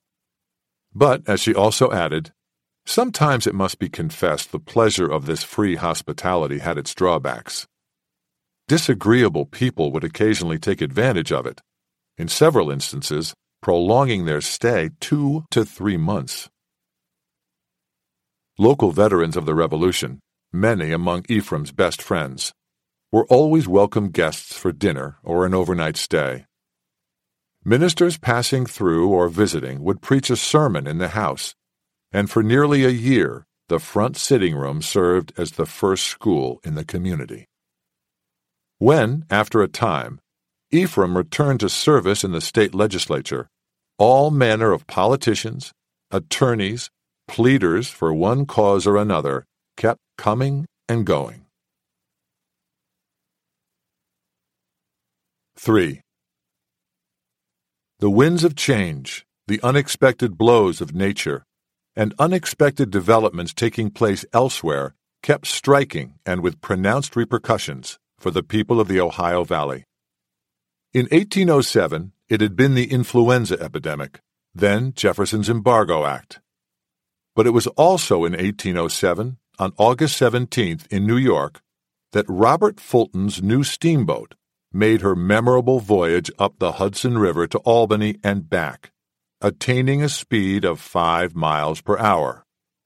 But, as she also added, sometimes it must be confessed the pleasure of this free hospitality had its drawbacks. Disagreeable people would occasionally take advantage of it, in several instances prolonging their stay 2 to 3 months. Local veterans of the Revolution, many among Ephraim's best friends, were always welcome guests for dinner or an overnight stay. Ministers passing through or visiting would preach a sermon in the house, and for nearly a year the front sitting room served as the first school in the community. When, after a time, Ephraim returned to service in the state legislature, all manner of politicians, attorneys, pleaders for one cause or another kept coming and going. 3. The winds of change, the unexpected blows of nature, and unexpected developments taking place elsewhere kept striking and with pronounced repercussions for the people of the Ohio Valley. In 1807, it had been the influenza epidemic, then Jefferson's Embargo Act. But it was also in 1807, on August 17th in New York, that Robert Fulton's new steamboat made her memorable voyage up the Hudson River to Albany and back, attaining a speed of 5 miles per hour.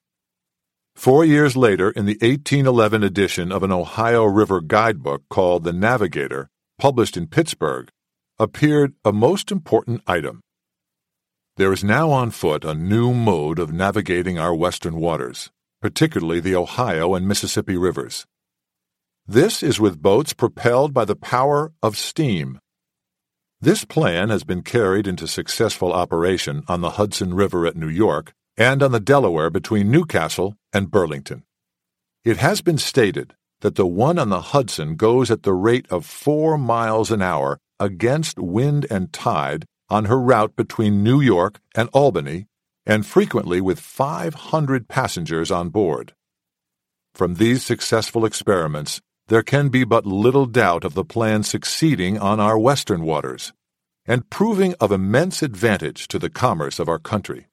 4 years later, in the 1811 edition of an Ohio River guidebook called The Navigator, published in Pittsburgh, appeared a most important item. There is now on foot a new mode of navigating our western waters, particularly the Ohio and Mississippi rivers. This is with boats propelled by the power of steam. This plan has been carried into successful operation on the Hudson River at New York and on the Delaware between Newcastle and Burlington. It has been stated that the one on the Hudson goes at the rate of 4 miles an hour against wind and tide on her route between New York and Albany, and frequently with 500 passengers on board. From these successful experiments, there can be but little doubt of the plan succeeding on our western waters, and proving of immense advantage to the commerce of our country.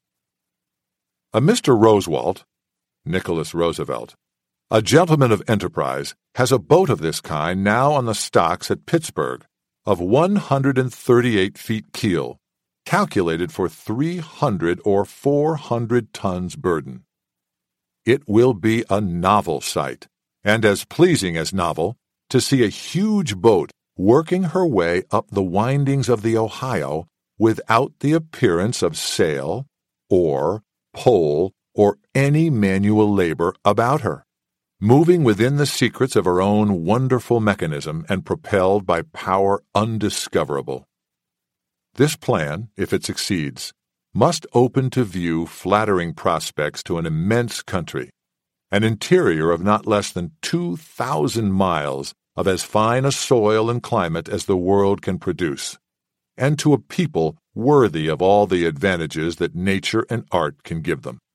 A Mr. Roosevelt, Nicholas Roosevelt, a gentleman of enterprise, has a boat of this kind now on the stocks at Pittsburgh, of 138 feet keel, calculated for 300 or 400 tons burden. It will be a novel sight, and as pleasing as novel, to see a huge boat working her way up the windings of the Ohio without the appearance of sail, oar, pole, or any manual labor about her, moving within the secrets of her own wonderful mechanism and propelled by power undiscoverable. This plan, if it succeeds, must open to view flattering prospects to an immense country, an interior of not less than 2,000 miles of as fine a soil and climate as the world can produce, and to a people worthy of all the advantages that nature and art can give them.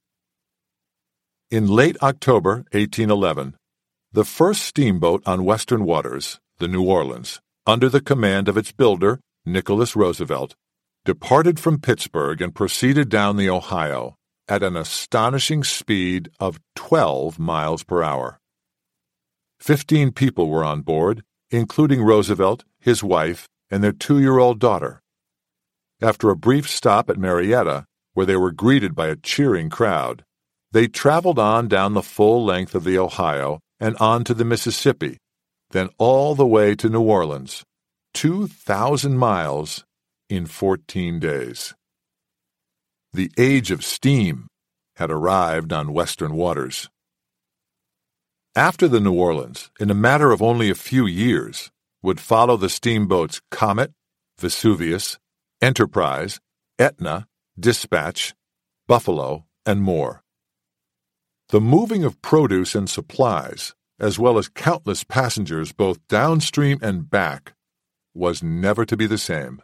In late October 1811, the first steamboat on western waters, the New Orleans, under the command of its builder, Nicholas Roosevelt, departed from Pittsburgh and proceeded down the Ohio at an astonishing speed of 12 miles per hour. 15 people were on board, including Roosevelt, his wife, and their 2-year-old daughter. After a brief stop at Marietta, where they were greeted by a cheering crowd, they traveled on down the full length of the Ohio and on to the Mississippi, then all the way to New Orleans, 2,000 miles in 14 days. The age of steam had arrived on western waters. After the New Orleans, in a matter of only a few years, would follow the steamboats Comet, Vesuvius, Enterprise, Etna, Dispatch, Buffalo, and more. The moving of produce and supplies, as well as countless passengers both downstream and back, was never to be the same.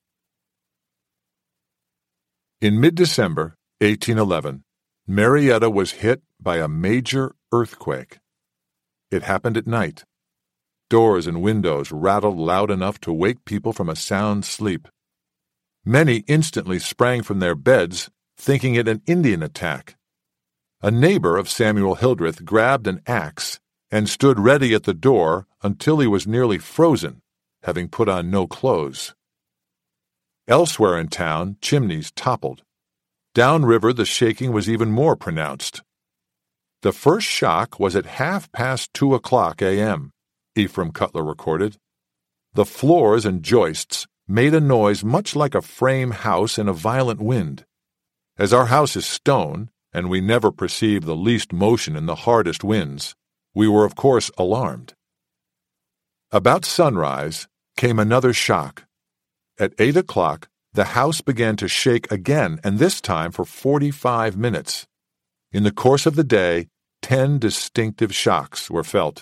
In mid-December 1811, Marietta was hit by a major earthquake. It happened at night. Doors and windows rattled loud enough to wake people from a sound sleep. Many instantly sprang from their beds, thinking it an Indian attack. A neighbor of Samuel Hildreth grabbed an axe and stood ready at the door until he was nearly frozen, having put on no clothes. Elsewhere in town, chimneys toppled. Downriver, the shaking was even more pronounced. The first shock was at 2:30 a.m., Ephraim Cutler recorded. The floors and joists made a noise much like a frame house in a violent wind. As our house is stone, and we never perceive the least motion in the hardest winds, we were of course alarmed. About sunrise came another shock. At 8 o'clock, the house began to shake again, and this time for 45 minutes. In the course of the day, 10 distinctive shocks were felt.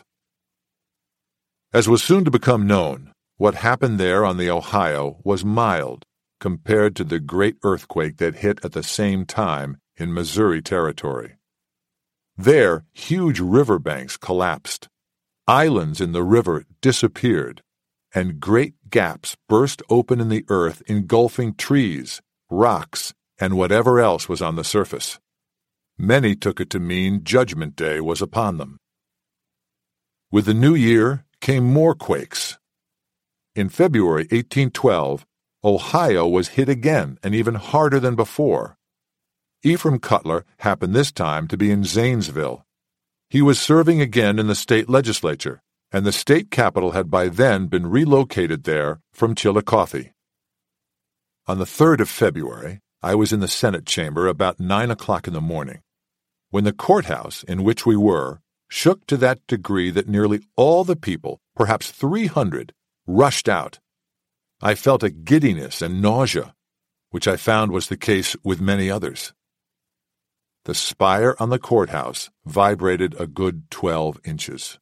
As was soon to become known, what happened there on the Ohio was mild compared to the great earthquake that hit at the same time in Missouri Territory. There, huge riverbanks collapsed. Islands in the river disappeared, and great gaps burst open in the earth, engulfing trees, rocks, and whatever else was on the surface. Many took it to mean Judgment Day was upon them. With the new year came more quakes. In February 1812, Ohio was hit again and even harder than before. Ephraim Cutler happened this time to be in Zanesville. He was serving again in the state legislature, and the state capital had by then been relocated there from Chillicothe. On the 3rd of February, I was in the Senate chamber about 9 o'clock in the morning, when the courthouse in which we were shook to that degree that nearly all the people, perhaps 300, rushed out. I felt a giddiness and nausea, which I found was the case with many others. The spire on the courthouse vibrated a good 12 inches.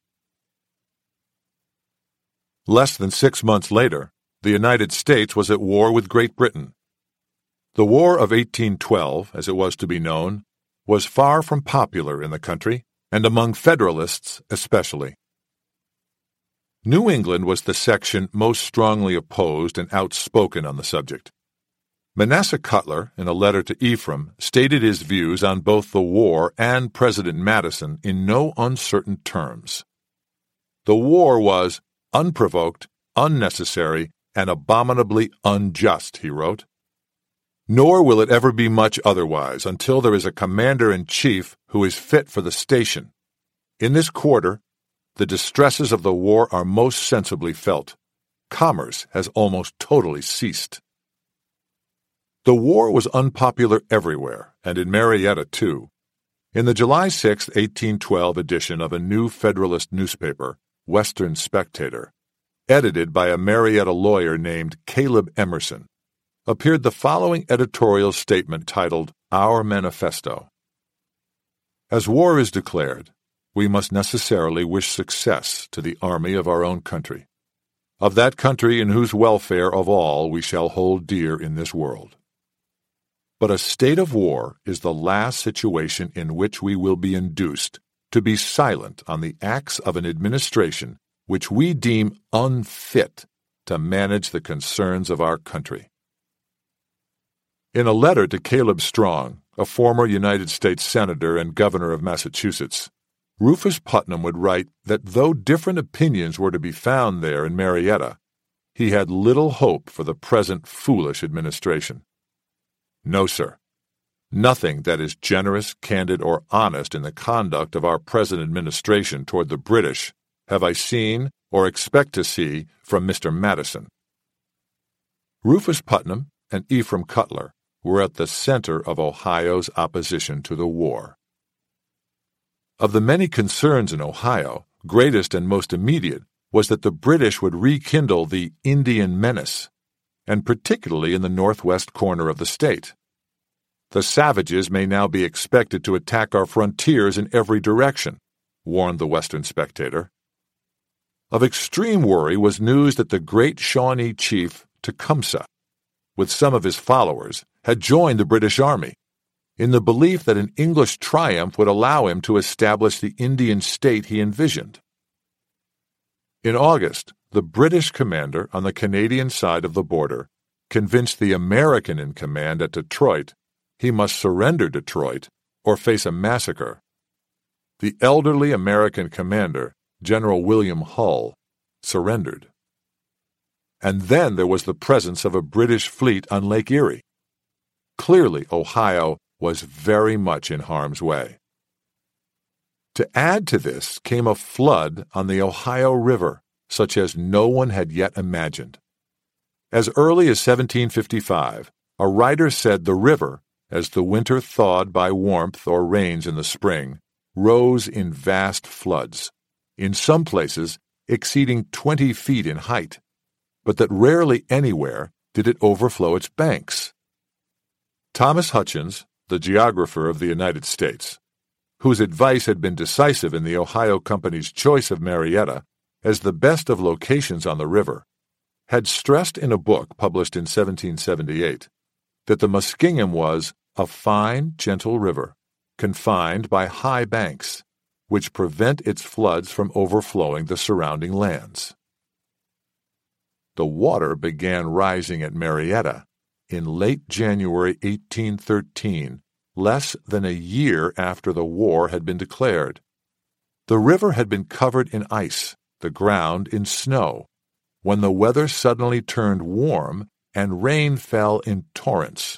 Less than 6 months later, the United States was at war with Great Britain. The War of 1812, as it was to be known, was far from popular in the country, and among Federalists especially. New England was the section most strongly opposed and outspoken on the subject. Manasseh Cutler, in a letter to Ephraim, stated his views on both the war and President Madison in no uncertain terms. The war was unprovoked, unnecessary, and abominably unjust, he wrote. Nor will it ever be much otherwise until there is a commander-in-chief who is fit for the station. In this quarter, the distresses of the war are most sensibly felt. Commerce has almost totally ceased. The war was unpopular everywhere, and in Marietta, too. In the July 6, 1812 edition of a new Federalist newspaper, Western Spectator, edited by a Marietta lawyer named Caleb Emerson, appeared the following editorial statement titled, Our Manifesto. As war is declared, we must necessarily wish success to the army of our own country, of that country in whose welfare of all we shall hold dear in this world. But a state of war is the last situation in which we will be induced to be silent on the acts of an administration which we deem unfit to manage the concerns of our country. In a letter to Caleb Strong, a former United States Senator and Governor of Massachusetts, Rufus Putnam would write that though different opinions were to be found there in Marietta, he had little hope for the present foolish administration. No, sir. Nothing that is generous, candid, or honest in the conduct of our present administration toward the British have I seen or expect to see from Mr. Madison. Rufus Putnam and Ephraim Cutler were at the center of Ohio's opposition to the war. Of the many concerns in Ohio, greatest and most immediate was that the British would rekindle the Indian menace, and particularly in the northwest corner of the state. The savages may now be expected to attack our frontiers in every direction, warned the Western Spectator. Of extreme worry was news that the great Shawnee chief Tecumseh, with some of his followers, had joined the British Army, in the belief that an English triumph would allow him to establish the Indian state he envisioned. In August, the British commander on the Canadian side of the border convinced the American in command at Detroit he must surrender Detroit or face a massacre. the elderly American commander, General William Hull, surrendered. And then there was the presence of a British fleet on Lake Erie. Clearly, Ohio was very much in harm's way. To add to this came a flood on the Ohio River, such as no one had yet imagined. As early as 1755, a writer said the river, as the winter thawed by warmth or rains in the spring, rose in vast floods, in some places exceeding 20 feet in height, but that rarely anywhere did it overflow its banks. Thomas Hutchins, the geographer of the United States, whose advice had been decisive in the Ohio Company's choice of Marietta as the best of locations on the river, had stressed in a book published in 1778 that the Muskingum was a fine, gentle river, confined by high banks, which prevent its floods from overflowing the surrounding lands. The water began rising at Marietta in late January 1813, less than a year after the war had been declared. The river had been covered in ice, the ground in snow, when the weather suddenly turned warm and rain fell in torrents.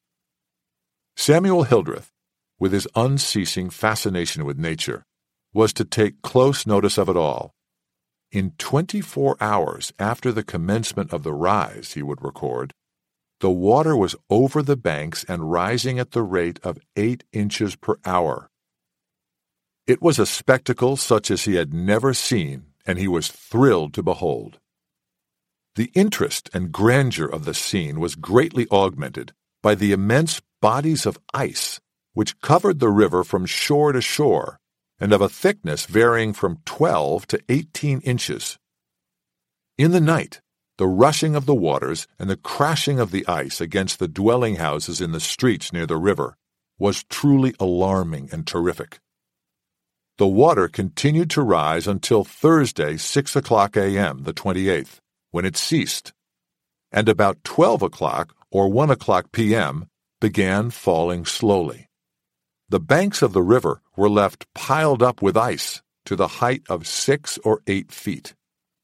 Samuel Hildreth, with his unceasing fascination with nature, was to take close notice of it all. In 24 hours after the commencement of the rise, he would record, the water was over the banks and rising at the rate of 8 inches per hour. It was a spectacle such as he had never seen, and he was thrilled to behold. The interest and grandeur of the scene was greatly augmented by the immense bodies of ice which covered the river from shore to shore, and of a thickness varying from 12 to 18 inches. In the night, the rushing of the waters and the crashing of the ice against the dwelling houses in the streets near the river was truly alarming and terrific. The water continued to rise until Thursday, 6 o'clock a.m., the 28th, when it ceased, and about 12 o'clock or 1 o'clock p.m. began falling slowly. The banks of the river were left piled up with ice to the height of 6 or 8 feet.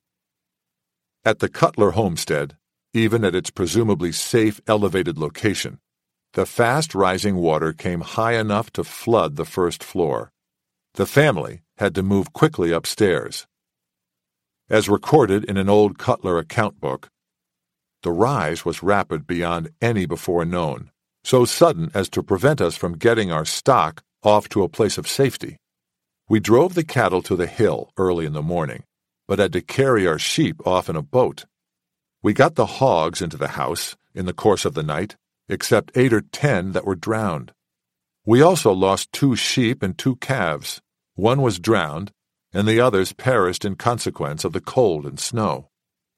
At the Cutler homestead, even at its presumably safe elevated location, the fast-rising water came high enough to flood the first floor. The family had to move quickly upstairs. As recorded in an old Cutler account book, the rise was rapid beyond any before known, so sudden as to prevent us from getting our stock off to a place of safety. We drove the cattle to the hill early in the morning, but had to carry our sheep off in a boat. We got the hogs into the house in the course of the night, except 8 or 10 that were drowned. We also lost 2 sheep and 2 calves. One was drowned, and the others perished in consequence of the cold and snow.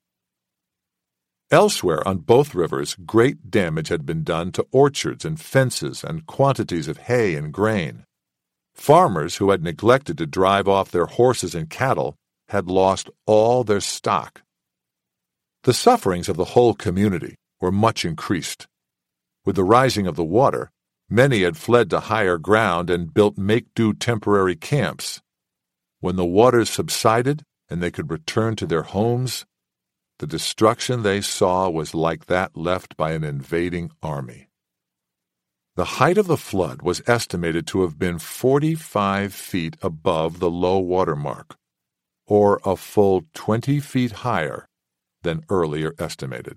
Elsewhere on both rivers, great damage had been done to orchards and fences and quantities of hay and grain. Farmers who had neglected to drive off their horses and cattle had lost all their stock. The sufferings of the whole community were much increased. With the rising of the water, many had fled to higher ground and built make-do temporary camps. When the waters subsided and they could return to their homes, the destruction they saw was like that left by an invading army. The height of the flood was estimated to have been 45 feet above the low water mark, or a full 20 feet higher than earlier estimated.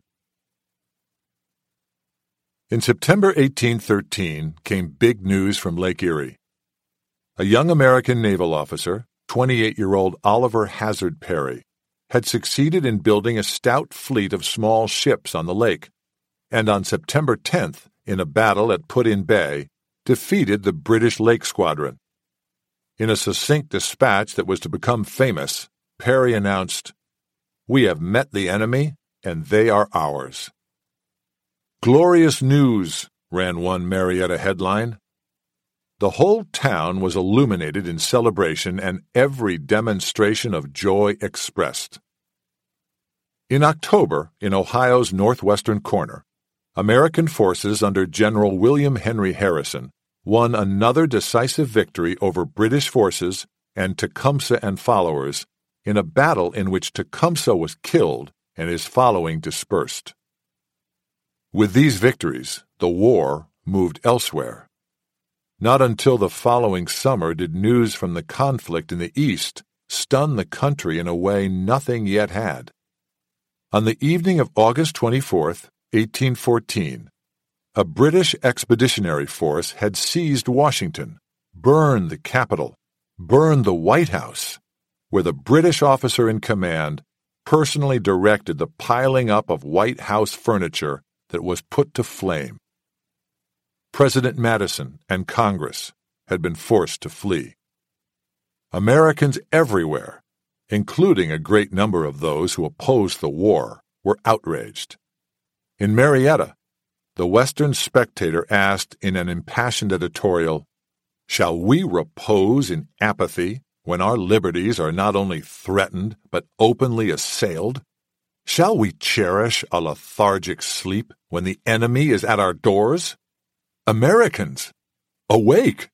In September 1813 came big news from Lake Erie. A young American naval officer, 28-year-old Oliver Hazard Perry, had succeeded in building a stout fleet of small ships on the lake, and on September 10th, in a battle at Put-in Bay, defeated the British Lake Squadron. In a succinct dispatch that was to become famous, Perry announced, "We have met the enemy, and they are ours." "Glorious news," ran one Marietta headline. The whole town was illuminated in celebration and every demonstration of joy expressed. In October, in Ohio's northwestern corner, American forces under General William Henry Harrison won another decisive victory over British forces and Tecumseh and followers in a battle in which Tecumseh was killed and his following dispersed. With these victories, the war moved elsewhere. Not until the following summer did news from the conflict in the East stun the country in a way nothing yet had. On the evening of August 24, 1814, a British expeditionary force had seized Washington, burned the Capitol, burned the White House, where the British officer in command personally directed the piling up of White House furniture that was put to flame. President Madison and Congress had been forced to flee. Americans everywhere, including a great number of those who opposed the war, were outraged. In Marietta, the Western Spectator asked in an impassioned editorial, "Shall we repose in apathy when our liberties are not only threatened but openly assailed? Shall we cherish a lethargic sleep when the enemy is at our doors? Americans, awake!"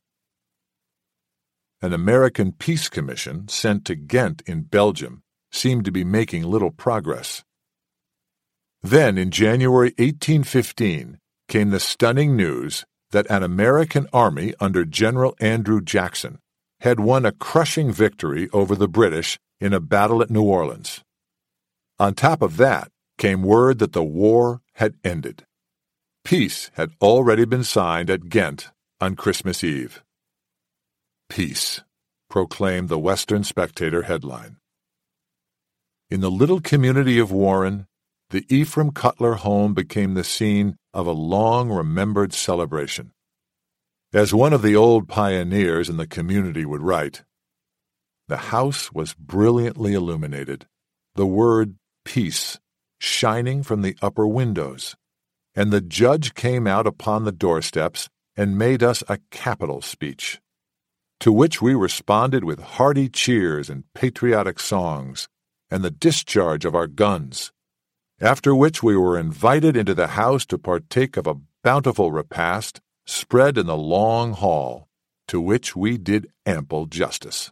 An American Peace Commission sent to Ghent in Belgium seemed to be making little progress. Then, in January 1815, came the stunning news that an American army under General Andrew Jackson had won a crushing victory over the British in a battle at New Orleans. On top of that came word that the war had ended. Peace had already been signed at Ghent on Christmas Eve. "Peace," proclaimed the Western Spectator headline. In the little community of Warren, the Ephraim Cutler home became the scene of a long-remembered celebration. As one of the old pioneers in the community would write, "The house was brilliantly illuminated, the word peace shining from the upper windows, and the judge came out upon the doorsteps and made us a capital speech, to which we responded with hearty cheers and patriotic songs, and the discharge of our guns, after which we were invited into the house to partake of a bountiful repast spread in the long hall, to which we did ample justice."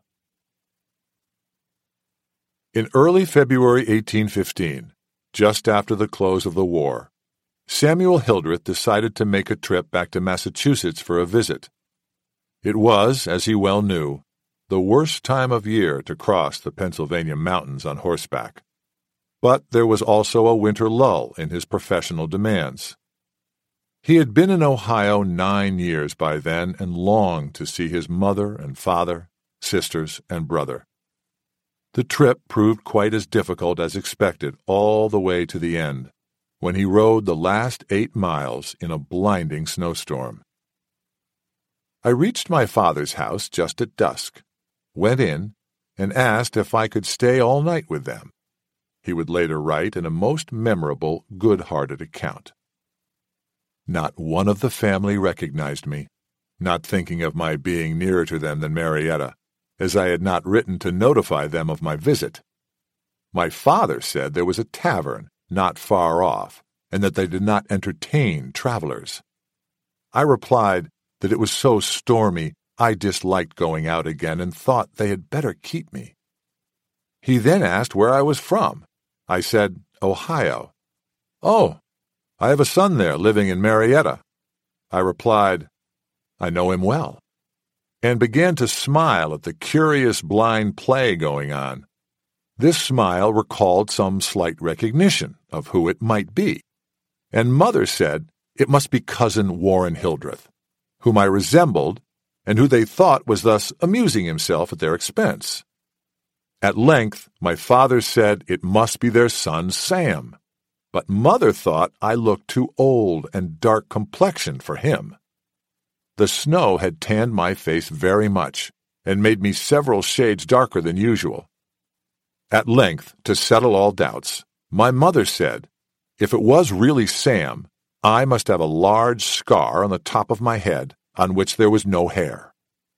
In early February 1815, just after the close of the war, Samuel Hildreth decided to make a trip back to Massachusetts for a visit. It was, as he well knew, the worst time of year to cross the Pennsylvania mountains on horseback. But there was also a winter lull in his professional demands. He had been in Ohio 9 years by then and longed to see his mother and father, sisters and brother. The trip proved quite as difficult as expected all the way to the end, when he rode the last 8 miles in a blinding snowstorm. I reached my father's house just at dusk, went in, and asked if I could stay all night with them. He would later write in a most memorable, good-hearted account. Not one of the family recognized me, not thinking of my being nearer to them than Marietta, as I had not written to notify them of my visit. My father said there was a tavern not far off, and that they did not entertain travelers. I replied that it was so stormy I disliked going out again and thought they had better keep me. He then asked where I was from. I said, "Ohio." "Oh, I have a son there living in Marietta." I replied, "I know him well," and began to smile at the curious blind play going on. This smile recalled some slight recognition of who it might be, and Mother said it must be Cousin Warren Hildreth, whom I resembled and who they thought was thus amusing himself at their expense. At length, my father said it must be their son Sam, but Mother thought I looked too old and dark-complexioned for him. The snow had tanned my face very much and made me several shades darker than usual. At length, to settle all doubts, my mother said, if it was really Sam, I must have a large scar on the top of my head on which there was no hair.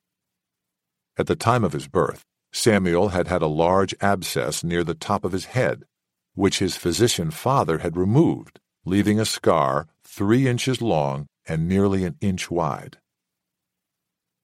At the time of his birth, Samuel had had a large abscess near the top of his head, which his physician father had removed, leaving a scar 3 inches long and nearly an inch wide.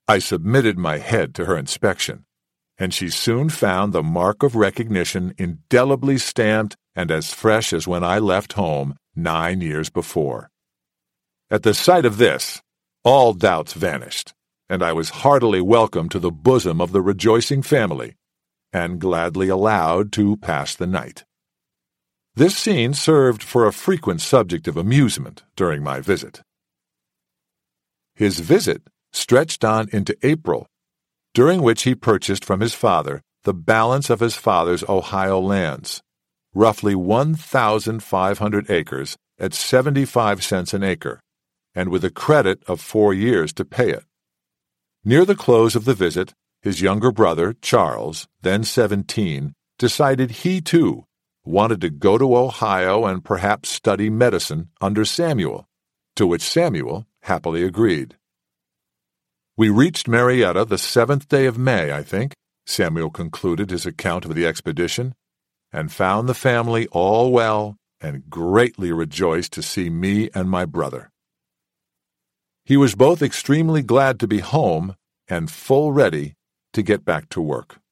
I submitted my head to her inspection, and she soon found the mark of recognition indelibly stamped and as fresh as when I left home 9 years before. At the sight of this, all doubts vanished, and I was heartily welcomed to the bosom of the rejoicing family, and gladly allowed to pass the night. This scene served for a frequent subject of amusement during my visit. His visit stretched on into April, during which he purchased from his father the balance of his father's Ohio lands, roughly 1,500 acres at 75 cents an acre, and with a credit of 4 years to pay it. Near the close of the visit, his younger brother, Charles, then 17, decided he, too, wanted to go to Ohio and perhaps study medicine under Samuel, to which Samuel happily agreed. We reached Marietta the 7th day of May, I think, Samuel concluded his account of the expedition, and found the family all well and greatly rejoiced to see me and my brother. He was both extremely glad to be home and full ready to get back to work.